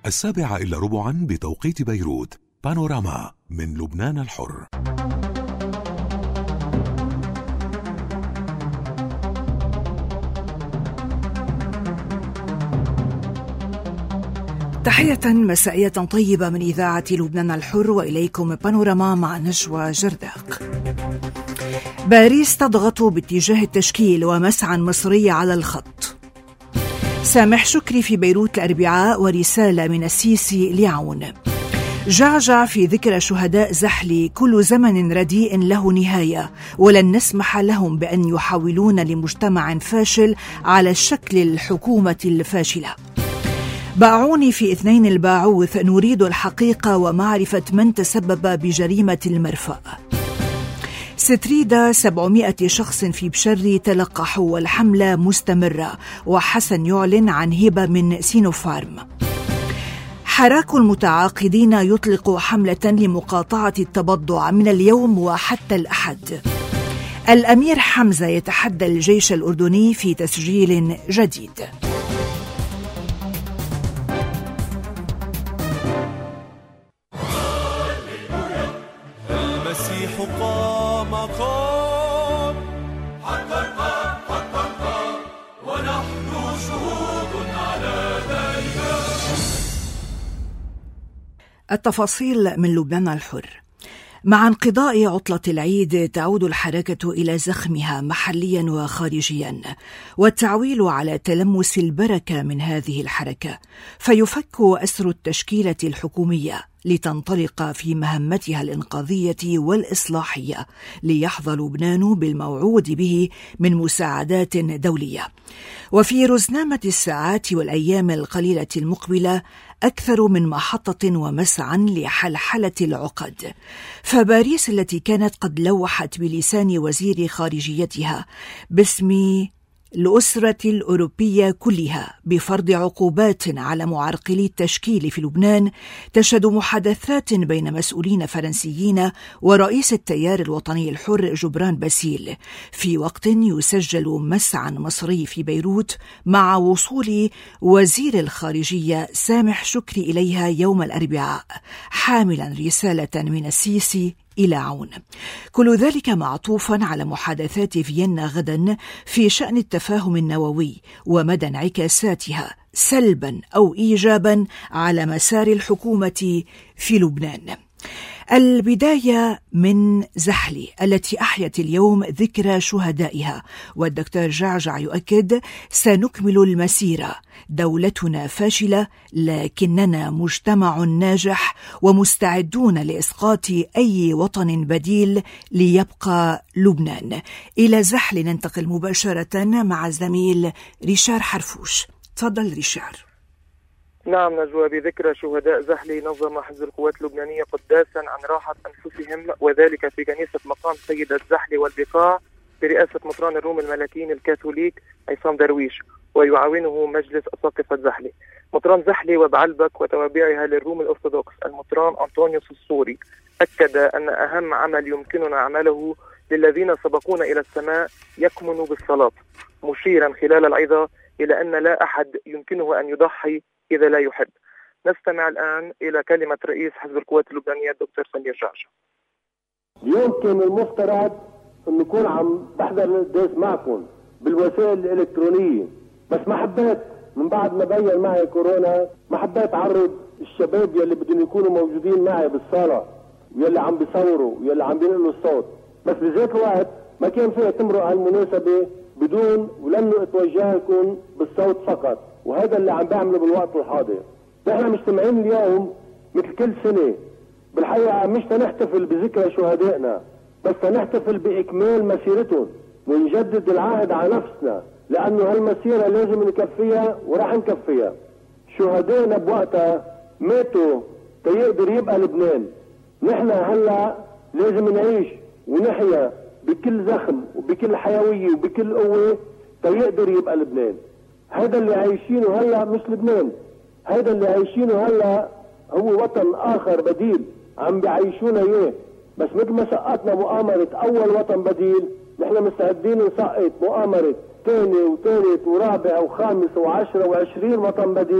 7:15 بتوقيت بيروت. بانوراما من لبنان الحر. تحية مسائية طيبة من إذاعة لبنان الحر، وإليكم بانوراما مع نجوى جرداق. باريس تضغط باتجاه التشكيل ومسعى مصري على الخط. سامح شكري في بيروت الأربعاء ورسالة من السيسي لعون. جعجع في ذكرى شهداء زحلي: كل زمن رديء له نهاية، ولن نسمح لهم بأن يحولون لمجتمع فاشل على شكل الحكومة الفاشلة. باعوني في 2 الباعوث: نريد الحقيقة ومعرفة من تسبب بجريمة المرفأ. ستريدا: 700 شخص في بشري تلقحوا والحملة مستمرة، وحسن يعلن عن هبة من سينوفارم. حراك المتعاقدين يطلق حملة لمقاطعة التبضع من اليوم وحتى الأحد. الأمير حمزة يتحدى الجيش الأردني في تسجيل جديد. المسيح قام قام، حقا قام حقا قام، ونحن شهود على ذلك. التفاصيل من لبنان الحر. مع انقضاء عطلة العيد تعود الحركة إلى زخمها محليا وخارجيا، والتعويل على تلمس البركة من هذه الحركة، فيفك أسر التشكيلة الحكومية لتنطلق في مهمتها الإنقاذية والإصلاحية، ليحظى لبنان بالموعود به من مساعدات دولية. وفي رزنامة الساعات والأيام القليلة المقبلة أكثر من محطة ومسعى لحلحلة العقد. فباريس التي كانت قد لوحت بلسان وزير خارجيتها باسم الأسرة الأوروبية كلها بفرض عقوبات على معرقلي التشكيل في لبنان، تشهد محادثات بين مسؤولين فرنسيين ورئيس التيار الوطني الحر جبران باسيل، في وقت يسجل مسعى مصري في بيروت مع وصول وزير الخارجية سامح شكري إليها يوم الأربعاء، حاملا رسالة من السيسي إلى عون. كل ذلك معطوفا على محادثات فيينا غدا في شأن التفاهم النووي ومدى انعكاساتها سلبا أو إيجابا على مسار الحكومة في لبنان. البداية من زحلي التي أحيت اليوم ذكرى شهدائها، والدكتور جعجع يؤكد: سنكمل المسيرة، دولتنا فاشلة لكننا مجتمع ناجح ومستعدون لإسقاط أي وطن بديل ليبقى لبنان. إلى زحلي ننتقل مباشرة مع الزميل ريشار حرفوش. تفضل ريشار. نعم نجوى، بذكرى شهداء زحلي نظم حزب القوات اللبنانية قداسا عن راحة أنفسهم، وذلك في كنيسة مقام سيدة زحلي والبقاع برئاسة مطران الروم الملكين الكاثوليك عصام درويش، ويعاونه مجلس أساقفة زحلي. مطران زحلي وبعلبك وتوابعها للروم الأرثوذكس المطران أنطونيوس السوري أكد أن أهم عمل يمكننا عمله للذين سبقونا إلى السماء يكمن بالصلاة، مشيرا خلال العظة إلى أن لا أحد يمكنه أن يضحي إذا لا يحب. نستمع الآن إلى كلمة رئيس حزب القوات اللبنانية الدكتور سمير جعجع. اليوم كان المفترض أن نكون عم بحضر القداس معكم بالوسائل الإلكترونية، بس ما حبيت من بعد ما بين معي كورونا، ما حبيت أعرض الشباب يلي بدهم يكونوا موجودين معي بالصالة، يلي عم بيصوروا يلي عم بينقلوا الصوت، بس بذات الوقت ما كان فيها تمرق على المناسبة بدون ولن اتوجه لكم بالصوت فقط، وهذا اللي عم بعمله بالوقت الحاضر. نحن مجتمعين اليوم مثل كل سنة بالحقيقة، مش تنحتفل بذكرى شهدائنا، بس تنحتفل بإكمال مسيرتهم ونجدد العهد على نفسنا، لأنه هالمسيرة لازم نكفيها ورح نكفيها. شهدائنا بوقتها ماتوا تيقدر يبقى لبنان. نحن هلا لازم نعيش ونحيا بكل زخم وبكل حيوية وبكل قوة تيقدر يبقى لبنان. هذا اللي عايشينه هلا مش لبنان، هذا اللي عايشينه هلا هو وطن آخر بديل عم بيعيشونا إياه. بس مثل ما سقطنا مؤامرة أول وطن بديل، نحن مستعدين نسقط مؤامرة ثاني وثالث ورابع وخامس و10 و20 وطن بديل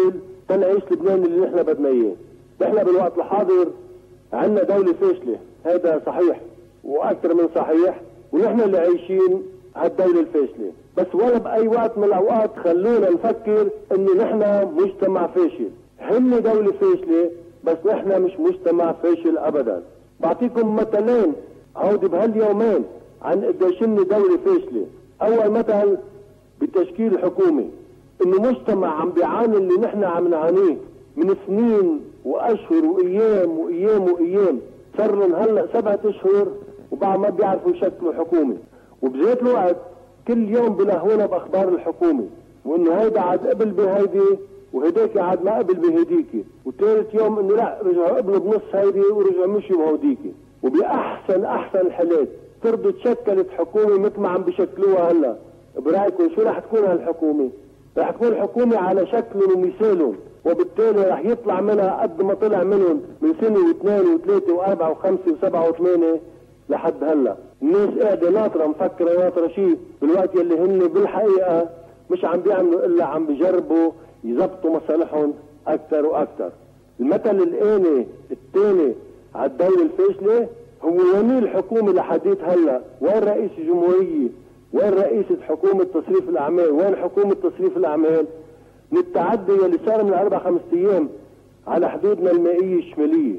تنعيش لبنان اللي نحن بدنا اياه. نحن بالوقت الحاضر عندنا دولة فاشلة، هذا صحيح واكثر من صحيح، ونحن اللي عايشين هالدولة الفاشلة. بس ولا بأي وقت من الأوقات خلونا نفكر إنه نحن مجتمع فاشل. هن دولة فاشلة بس نحن مش مجتمع فاشل أبدا. بعطيكم مثلين هودي بهاليومين عن قديش هن دولة فاشلة. أول مثل بالتشكيل الحكومي، إنه مجتمع عم بيعاني اللي نحن عم نعانيه من سنين وأشهر وأيام وأيام وأيام، صار لهم هلا 7 أشهر وبعد ما بيعرفوا يشكلوا حكومة. وبذات الوقت كل يوم بلهونا باخبار الحكومه، وانه هيدا عاد قبل بهيدي وهديك عاد ما قبل بهديكي، وثالث يوم انه لا رجعوا قبلوا بنص هيدي ورجعوا مشوا بهوديكي. وباحسن الحالات ترضوا تشكلت حكومه مثل ما عم بشكلوها هلا. برايكم شو رح تكون هالحكومه؟ رح تكون حكومه على شكلهم ومثالهم، وبالتالي رح يطلع منها قد ما طلع منهم من سنه واثنين وثلاثه واربعه وخمسه وسبعه وثمانيه لحد هلا. الناس قاعده ناطره مفكره ناطره شيء، بالوقت يلي هن بالحقيقه مش عم بيعملوا الا عم بيجربوا يزبطوا مصالحهم اكثر واكثر. المثل الآني الثاني على الدوله الفاشله هو وين الحكومه لحديت هلا؟ وين رئيس الجمهوريه؟ وين رئيسة حكومه تصريف الاعمال؟ وين حكومه تصريف الاعمال؟ من التعدي اللي صار من 4-5 ايام على حدودنا المائيه الشماليه،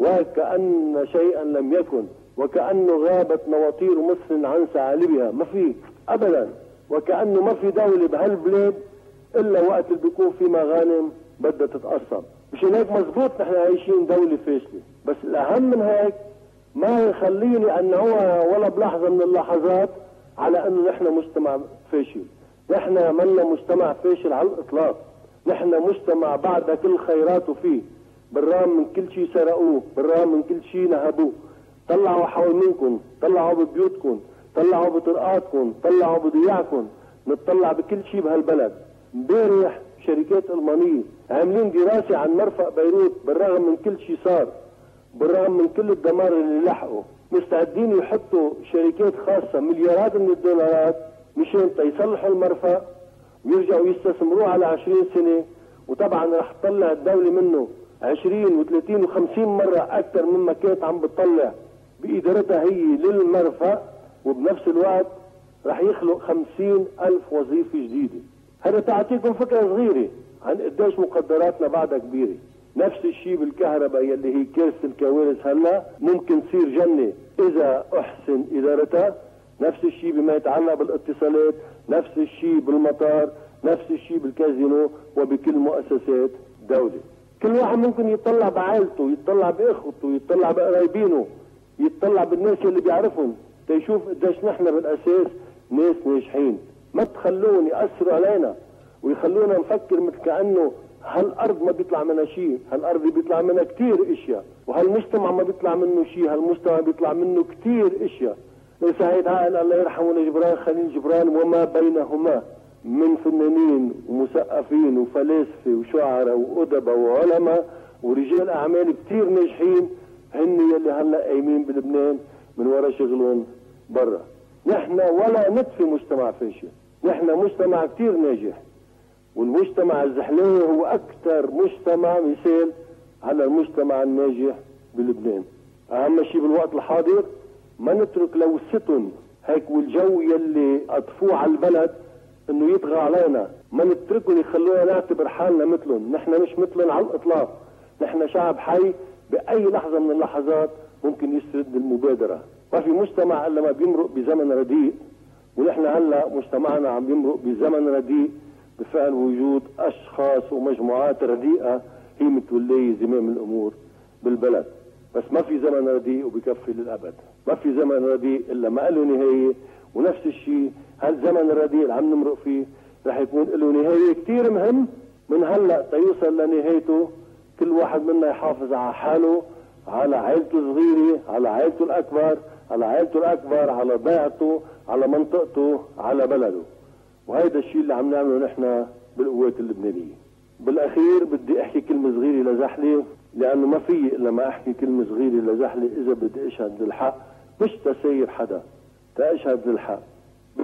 وكأن شيئا لم يكن، وكأنه غابت نواطير مصر عن ثعالبها. ما في ابدا، وكأنه ما في دولة بهالبلاد الا وقت اللي بيكون في مغانم بدها تتقسم. مشان هيك مزبوط نحن عايشين دولة فاشلة، بس الاهم من هيك ما يخليني انه ولا بلحظة من اللحظات على انه نحن مجتمع فاشل. نحن منا مجتمع فاشل على الاطلاق. نحن مجتمع بعد كل خيراته فيه، بالرغم من كل شيء سرقوه، بالرغم من كل شيء نهبوه. طلعوا حول منكم، طلعوا ببيوتكم، طلعوا بطرقاتكم، طلعوا بضياعكم، نطلع بكل شيء بهالبلد. امبارح شركات المانيه عاملين دراسه عن مرفق بيروت، بالرغم من كل شيء صار، بالرغم من كل الدمار اللي لحقوا، مستعدين يحطوا شركات خاصه مليارات من الدولارات مشان يصلحوا المرفق ويرجعوا يستثمروه على 20 سنه. وطبعا رح تطلع الدوله منه 20 و30 و50 مرة أكثر مما كانت عم بتطلع بإدارتها هي للمرفق، وبنفس الوقت رح يخلق 50,000 وظيفة جديدة. هذا تعطيكم فكرة صغيرة عن قديش مقدراتنا بعدها كبيرة. نفس الشيء بالكهرباء يلي هي كارثة الكوارث هلا، ممكن تصير جنة إذا أحسن إدارتها. نفس الشيء بما يتعلق بالاتصالات، نفس الشيء بالمطار، نفس الشيء بالكازينو وبكل مؤسسات دولة. كل واحد ممكن يتطلع بعائلته، يتطلع باخوته، يتطلع بقرايبينه، يتطلع بالناس اللي بيعرفهم تيشوف قديش نحن بالاساس ناس ناجحين. ما تخلون يأثروا علينا ويخلونا نفكر مثل كأنه هالارض ما بيطلع منها شيء. هالارض بيطلع منها كتير اشياء، وهالمجتمع ما بيطلع منه شيء، هالمجتمع بيطلع منه كتير اشياء. سعيد عائل الله يرحمه جبران خليل جبران وما بينهما من فنانين ومثقفين وفلاسفه وشعراء وادباء وعلماء ورجال اعمال كثير ناجحين، هن يلي هلا قايمين بلبنان من ورا شغلهم برا. نحن ولا نطفي مجتمع فاشل، نحن مجتمع كثير ناجح، والمجتمع الزحلاني هو اكثر مجتمع مثال على المجتمع الناجح بلبنان. اهم شيء بالوقت الحاضر ما نترك لوثتهم هيك والجو يلي اطفوه على البلد انه يطغى علينا، ما نتركهم يخلونا نعتبر حالنا مثلهم. نحن مش مثلهم على الاطلاق، نحن شعب حي باي لحظه من اللحظات ممكن يسرد المبادره. ما في مجتمع الا ما بيمرق بزمن رديء، ونحن هلا مجتمعنا عم بيمرق بزمن رديء بفعل وجود اشخاص ومجموعات رديئه هي متوليه زمام الامور بالبلد. بس ما في زمن رديء وبكفي للابد، ما في زمن رديء الا ما له نهايه. ونفس الشيء هالزمن الرديء اللي عم نمرق فيه رح يكون له نهايه كثير مهم من هلا تيوصل لنهايته. كل واحد منا يحافظ على حاله، على عائلته الصغيره، على عائلته الاكبر، على ضيعته، على منطقته، على بلده. وهيدا الشيء اللي عم نعمله نحن بالقوات اللبنانيه. بالاخير بدي احكي كلمه صغيره لزحلي، لانه ما في الا ما احكي كلمه صغيره لزحلي اذا بدي اشهد للحق، مش تسير حدا، تأشهد للحق.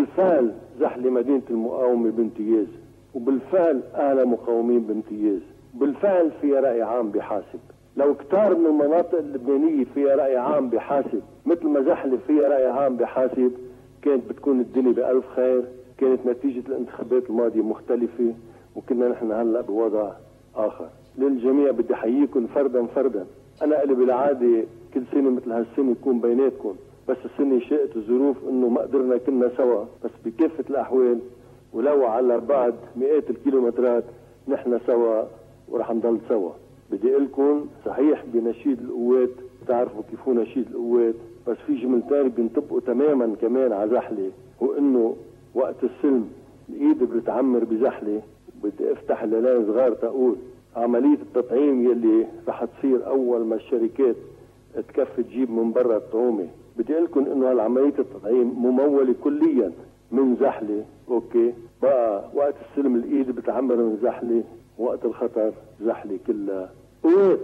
بالفعل زحلي مدينة المقاومة بامتياز، وبالفعل أهل مقاومين بامتياز، بالفعل فيها رأي عام بحاسب. لو كتار من المناطق اللبنانية فيها رأي عام بحاسب مثل ما زحلة فيها رأي عام بحاسب، كانت بتكون الدنيا بألف خير، كانت نتيجة الانتخابات الماضية مختلفة، وكنا نحن هلأ بوضع آخر. للجميع بدي أحييكم فردا فردا. أنا قلي بالعادة كل سنة مثل هالسنة يكون بيناتكم، بس السنة شاءت الظروف إنه ما قدرنا كنا سوا، بس بكافة الأحوال ولو على بعد مئات الكيلومترات نحن سوا ورح نضل سوا. بدي أقولكم صحيح بنشيد القوات، بتعرفوا كيف هو نشيد القوات، بس في جملتين بينطبقوا تماما كمان على زحلة، هو إنه وقت السلم الإيد بتعمر بزحلة. بدي أفتح الليلين صغار تقول عملية التطعيم يلي رح تصير أول ما الشركات تكفي تجيب من برا الطعومة. بدي أقولكم إنه هالعملية التطعيم ممولة كليا من زحلة. أوكي بقى وقت السلم الإيد بتعمر من زحلة، وقت الخطر زحلة كلها قوات.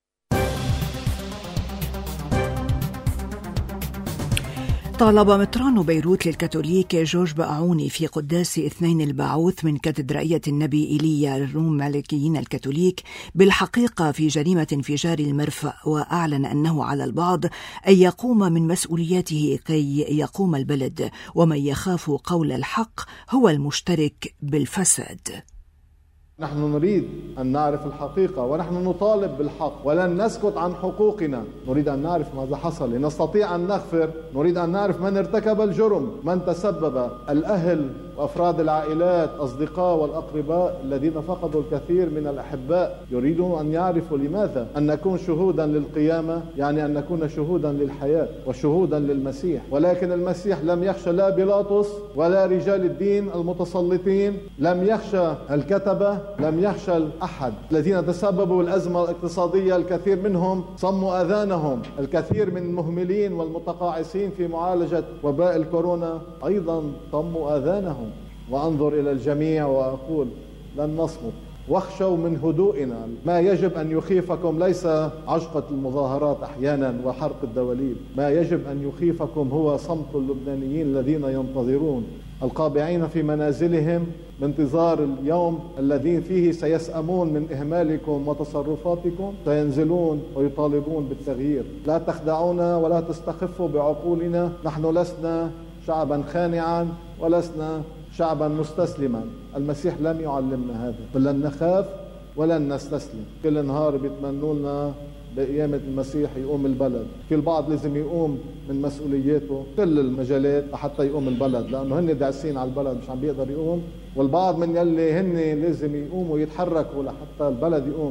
طالب مطران بيروت للكاثوليك جورج بقعوني في قداس اثنين البعوث من كاتدرائية النبي إيليا الروم ملكيين الكاثوليك بالحقيقة في جريمة انفجار المرفأ، وأعلن أنه على البعض أن يقوم من مسؤولياته كي يقوم البلد، ومن يخاف قول الحق هو المشترك بالفساد. نحن نريد أن نعرف الحقيقة، ونحن نطالب بالحق ولن نسكت عن حقوقنا. نريد أن نعرف ماذا حصل لنستطيع أن نغفر. نريد أن نعرف من ارتكب الجرم، من تسبب، الأهل وأفراد العائلات، أصدقاء والأقرباء الذين فقدوا الكثير من الأحباء. يريدون أن يعرفوا لماذا. أن نكون شهودا للقيامة يعني أن نكون شهودا للحياة وشهودا للمسيح. ولكن المسيح لم يخشى لا بيلاطس ولا رجال الدين المتسلطين، لم يخشى الكتبة، لم يخشى أحد. الذين تسببوا بالأزمة الاقتصادية الكثير منهم صموا أذانهم، الكثير من المهملين والمتقاعسين في معالجة وباء الكورونا أيضا صموا أذانهم. وأنظر إلى الجميع وأقول لن نصمت، واخشوا من هدوئنا. ما يجب أن يخيفكم ليس عجقة المظاهرات أحيانا وحرق الدواليب، ما يجب أن يخيفكم هو صمت اللبنانيين الذين ينتظرون، القابعين في منازلهم بانتظار اليوم الذي فيه سيسأمون من إهمالكم وتصرفاتكم، سينزلون ويطالبون بالتغيير. لا تخدعونا ولا تستخفوا بعقولنا. نحن لسنا شعبا خانعا ولسنا شعبا مستسلما. المسيح لم يعلمنا هذا، فلن نخاف ولن نستسلم. كل نهار بيتمنوا لنا بقيامة المسيح يقوم البلد. كل بعض لازم يقوم من مسؤولياته كل المجالات حتى يقوم البلد، لأنه هن داعسين على البلد مش عم بيقدر يقوم، والبعض من يلي هن لازم يقوموا يتحركوا لحتى البلد يقوم.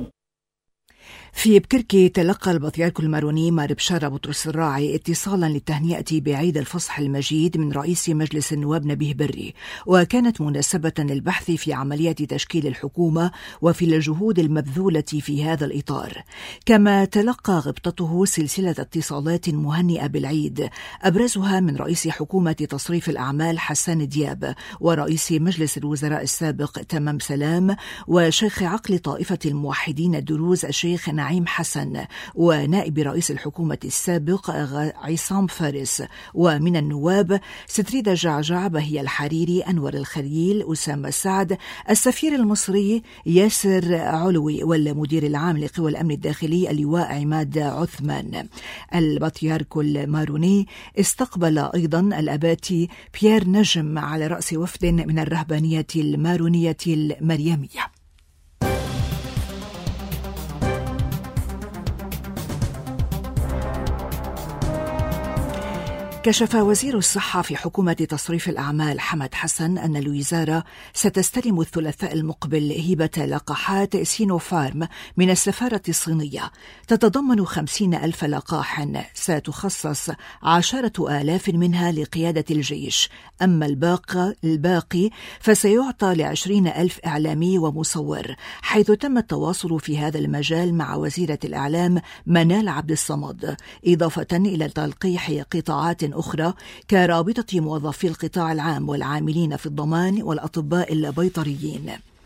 في بكركي تلقى البطريرك الماروني مار بشارة بطرس الراعي اتصالا للتهنئة بعيد الفصح المجيد من رئيس مجلس النواب نبيه بري، وكانت مناسبة للبحث في عملية تشكيل الحكومة وفي الجهود المبذولة في هذا الإطار. كما تلقى غبطته سلسلة اتصالات مهنئة بالعيد، أبرزها من رئيس حكومة تصريف الأعمال حسان دياب، ورئيس مجلس الوزراء السابق تمام سلام، وشيخ عقل طائفة الموحدين الدروز الشيخ نعيم حسن، ونائب رئيس الحكومة السابق عصام فارس، ومن النواب ستريدة جعجع، بهي الحريري، أنور الخليل، أسامة سعد، السفير المصري ياسر علوي، والمدير العام لقوى الأمن الداخلي اللواء عماد عثمان. البطريرك الماروني استقبل أيضا الأباتي بيير نجم على رأس وفد من الرهبانية المارونية المريمية. كشف وزير الصحة في حكومة تصريف الأعمال حمد حسن أن الوزارة ستستلم الثلاثاء المقبل هبة لقاحات سينوفارم من السفارة الصينية، تتضمن 50,000 لقاح ستخصص 10,000 منها لقيادة الجيش، أما الباقي فسيعطى ل20,000 إعلامي ومصور، حيث تم التواصل في هذا المجال مع وزيرة الإعلام منال عبد الصمد، إضافة إلى تلقيح قطاعات أخرى كرابطة موظفي القطاع العام والعاملين في الضمان والأطباء البيطريين.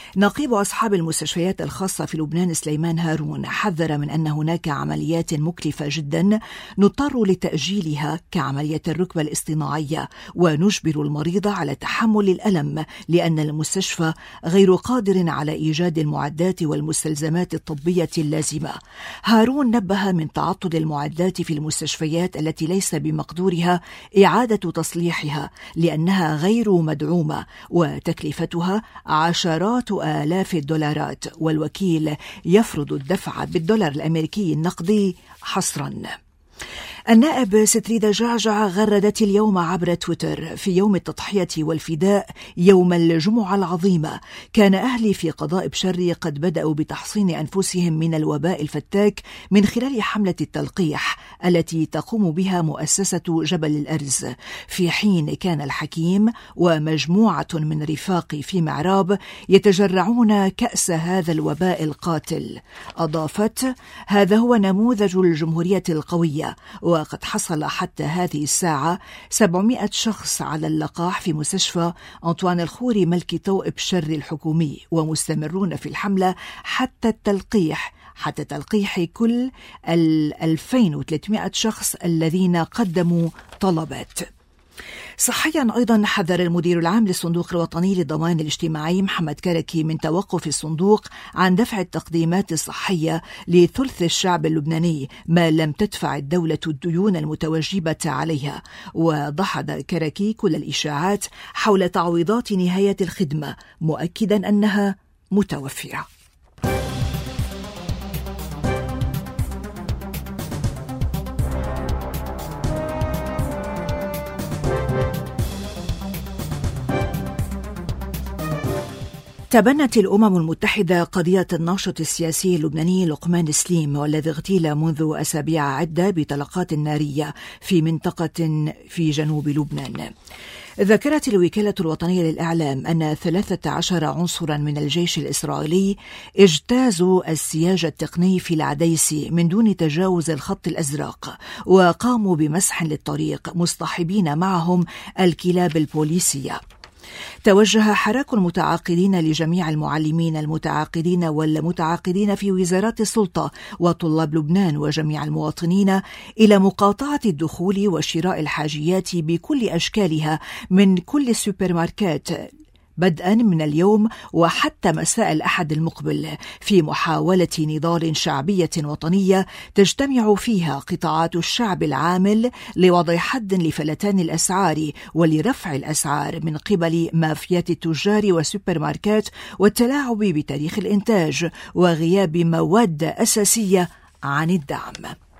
نقيب أصحاب المستشفيات الخاصة في لبنان سليمان هارون حذر من أن هناك عمليات مكلفة جدا نضطر لتأجيلها كعملية الركبة الاصطناعية، ونجبر المريض على تحمل الألم لأن المستشفى غير قادر على إيجاد المعدات والمستلزمات الطبية اللازمة. هارون نبه من تعطل المعدات في المستشفيات التي ليس بمقدورها إعادة تصليحها لأنها غير مدعومة وتكلفتها عشرات آلاف الدولارات، والوكيل يفرض الدفع بالدولار الأمريكي النقدي حصرا. النائب ستريدة جعجع غردت اليوم عبر تويتر: في يوم التضحية والفداء يوم الجمعة العظيمة كان أهلي في قضاء بشري قد بدأوا بتحصين أنفسهم من الوباء الفتاك من خلال حملة التلقيح التي تقوم بها مؤسسة جبل الأرز، في حين كان الحكيم ومجموعة من رفاقي في معراب يتجرعون كأس هذا الوباء القاتل. أضافت: هذا هو نموذج الجمهورية القوية، وقد حصل حتى هذه الساعة 700 شخص على اللقاح في مستشفى أنطوان الخوري ملكي طوق بشري الحكومي، ومستمرون في الحملة حتى تلقيح كل 2300 شخص الذين قدموا طلبات. صحيا أيضا حذر المدير العام للصندوق الوطني للضمان الاجتماعي محمد كركي من توقف الصندوق عن دفع التقديمات الصحية لثلث الشعب اللبناني ما لم تدفع الدولة الديون المتوجبة عليها. وضحد كركي كل الإشاعات حول تعويضات نهاية الخدمة، مؤكدا أنها متوفرة. تبنت الأمم المتحدة قضية الناشط السياسي اللبناني لقمان سليم، والذي اغتيل منذ أسابيع عدة بطلقات نارية في منطقة في جنوب لبنان. ذكرت الوكالة الوطنية للإعلام أن 13 عنصرا من الجيش الإسرائيلي اجتازوا السياج التقني في العديسي من دون تجاوز الخط الأزرق، وقاموا بمسح للطريق مصطحبين معهم الكلاب البوليسية. توجه حراك المتعاقدين لجميع المعلمين المتعاقدين والمتعاقدين في وزارات السلطة وطلاب لبنان وجميع المواطنين إلى مقاطعة الدخول وشراء الحاجيات بكل أشكالها من كل السوبر ماركات بدءا من اليوم وحتى مساء الأحد المقبل، في محاولة نضال شعبية وطنية تجتمع فيها قطاعات الشعب العامل لوضع حد لفلتان الأسعار ولرفع الأسعار من قبل مافيات التجار والسوبر ماركات والتلاعب بتاريخ الإنتاج وغياب مواد أساسية عن الدعم.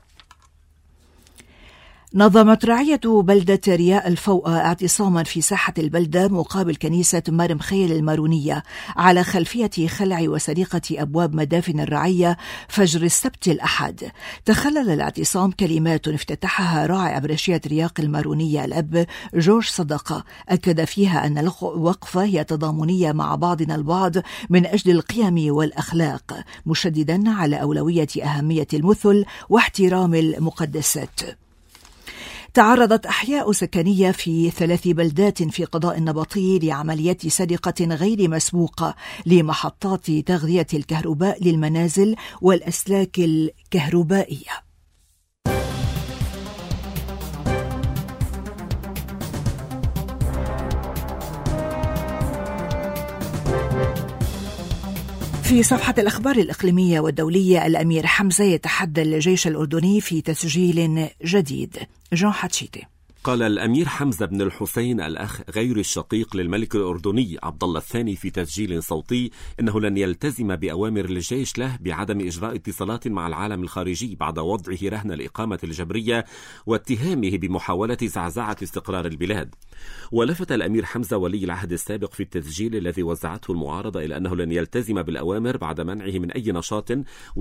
نظمت رعية بلدة رياء الفوقة اعتصاما في ساحة البلدة مقابل كنيسة مريم خيل المارونية على خلفية خلع وسرقة أبواب مدافن الرعية فجر السبت الأحد. تخلل الاعتصام كلمات افتتحها راعي أبرشية رياق المارونية الأب جورج صدقة، أكد فيها أن الوقفة هي تضامنية مع بعضنا البعض من أجل القيم والأخلاق، مشددا على أولوية أهمية المثل واحترام المقدسات. تعرضت أحياء سكنية في 3 بلدات في قضاء النبطي لعمليات سرقة غير مسبوقة لمحطات تغذية الكهرباء للمنازل والأسلاك الكهربائية. في صفحة الأخبار الإقليمية والدولية، الأمير حمزة يتحدى الجيش الأردني في تسجيل جديد. جون حتشيتي. قال الأمير حمزة بن الحسين الأخ غير الشقيق للملك الأردني عبد الله الثاني في تسجيل صوتي إنه لن يلتزم بأوامر الجيش له بعدم إجراء اتصالات مع العالم الخارجي بعد وضعه رهن الإقامة الجبرية واتهامه بمحاولة زعزعة استقرار البلاد. ولفت الأمير حمزة ولي العهد السابق في التسجيل الذي وزعته المعارضة إلى أنه لن يلتزم بالأوامر بعد منعه من أي نشاط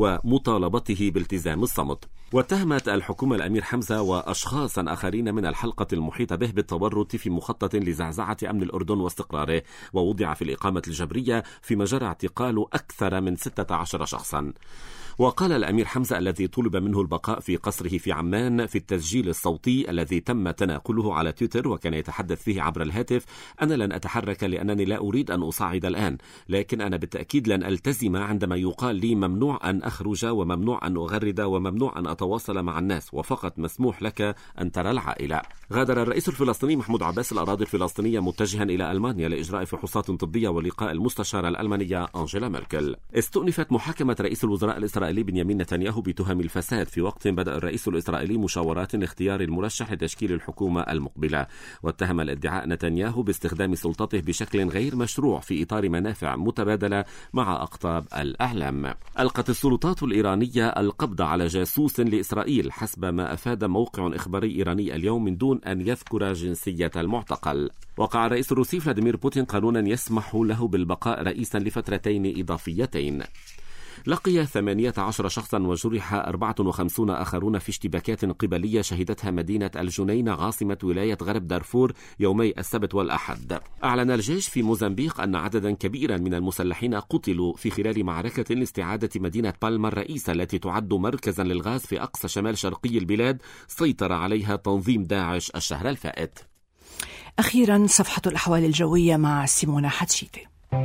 ومطالبته بالتزام الصمت. واتهمت الحكومة الأمير حمزة وأشخاصا آخرين من الحلقة المنطقة المحيطة به بالتورط في مخطط لزعزعة أمن الأردن واستقراره، ووضع في الإقامة الجبرية فيما جرى اعتقال أكثر من 16 شخصا. وقال الأمير حمزة الذي طلب منه البقاء في قصره في عمان في التسجيل الصوتي الذي تم تناقله على تويتر وكان يتحدث فيه عبر الهاتف: أنا لن أتحرك لأنني لا أريد أن أصعد الآن، لكن أنا بالتأكيد لن ألتزم عندما يقال لي ممنوع أن أخرج وممنوع أن أغرد وممنوع أن أتواصل مع الناس، وفقط مسموح لك أن ترى العائلة. غادر الرئيس الفلسطيني محمود عباس الأراضي الفلسطينية متجها إلى ألمانيا لإجراء فحوصات طبية ولقاء المستشارة الألمانية أنجيلا ميركل. استؤنفت محاكمة رئيس الوزراء الإسرائيلي بنيامين نتنياهو بتهم الفساد في وقت بدأ الرئيس الإسرائيلي مشاورات لاختيار المرشح لتشكيل الحكومة المقبلة، واتهم الادعاء نتنياهو باستخدام سلطته بشكل غير مشروع في إطار منافع متبادلة مع أقطاب الأعلام. ألقت السلطات الإيرانية القبض على جاسوس لإسرائيل حسب ما أفاد موقع إخباري إيراني اليوم من دون أن يذكر جنسية المعتقل. وقع الرئيس الروسي فلاديمير بوتين قانونا يسمح له بالبقاء رئيسا لفترتين إضافيتين. لقي 18 شخصا وجرح 54 آخرون في اشتباكات قبلية شهدتها مدينة الجنين عاصمة ولاية غرب دارفور يومي السبت والأحد. أعلن الجيش في موزمبيق أن عددا كبيرا من المسلحين قتلوا في خلال معركة لاستعادة مدينة بالما الرئيسة التي تعد مركزا للغاز في أقصى شمال شرقي البلاد سيطر عليها تنظيم داعش الشهر الفائت. أخيرا صفحة الأحوال الجوية مع سيمونا حتشيتي.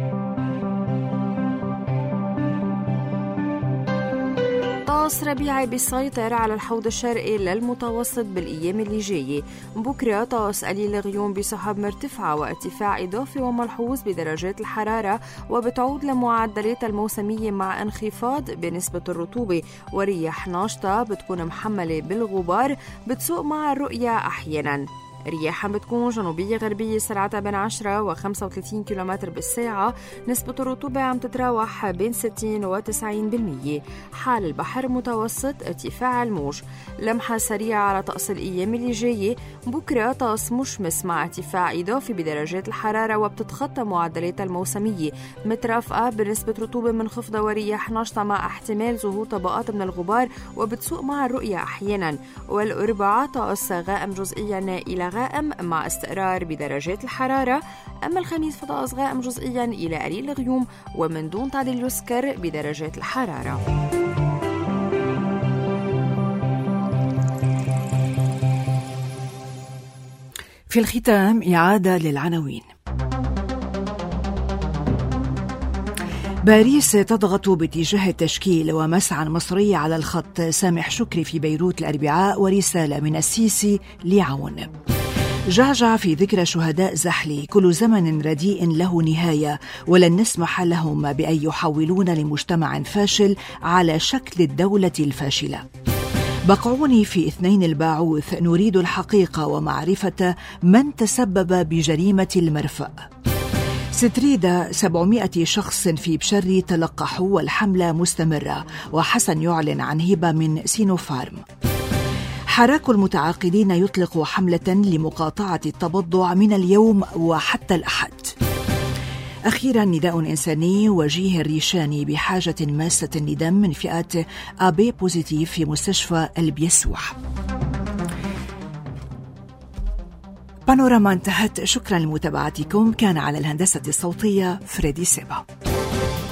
طقس ربيعي بيسيطر على الحوض الشرقي للمتوسط بالأيام اللي جاية. بكرة طقس قليل غيوم بسحب مرتفعة وارتفاع إضافي وملحوظ بدرجات الحرارة، وبتعود لمعدلات الموسمية مع انخفاض بنسبة الرطوبة، ورياح ناشطة بتكون محملة بالغبار بتسوق مع الرؤية أحيانا. رياحا بتكون جنوبية غربية سرعتها بين 10 و 35 كيلومتر بالساعة. نسبة الرطوبة عم تتراوح بين 60 و 90%. حال البحر متوسط، ارتفاع الموج. لمحة سريعة على طقس الأيام اللي جاية. بكرة طقس مشمس مع ارتفاع إضافي بدرجات الحرارة وبتتخطى معدلات الموسمية، مترافقة بنسبة رطوبة منخفضة ورياح نشطة مع احتمال ظهور طبقات من الغبار وبتسوق مع الرؤية أحيانا. والأربعاء طقس غائم جزئيا إلى غائم مع استقرار بدرجات الحرارة. أما الخميس فطقس غائم جزئيا إلى قليل غيوم ومن دون تعديل يذكر بدرجات الحرارة. في الختام إعادة للعناوين. باريس تضغط باتجاه التشكيل ومسعى مصري على الخط. سامح شكري في بيروت الأربعاء ورسالة من السيسي لعون. جعجع في ذكرى شهداء زحلي. كل زمن رديء له نهاية ولن نسمح لهم بأن يحولون لمجتمع فاشل على شكل الدولة الفاشلة. بقعوني في 2 الباعوث. نريد الحقيقة ومعرفة من تسبب بجريمة المرفأ. ستريدا 700 شخص في بشري تلقحوا والحملة مستمرة. وحسن يعلن عن هبة من سينوفارم. حراك المتعاقدين يطلق حملة لمقاطعة التبضع من اليوم وحتى الأحد. أخيرا نداء إنساني. وجيه الريشاني بحاجة ماسة لدم من فئة AB بوزيتيف في مستشفى البيسوح. بانوراما انتهت. شكرا لمتابعتكم. كان على الهندسة الصوتية فريدي سيبا.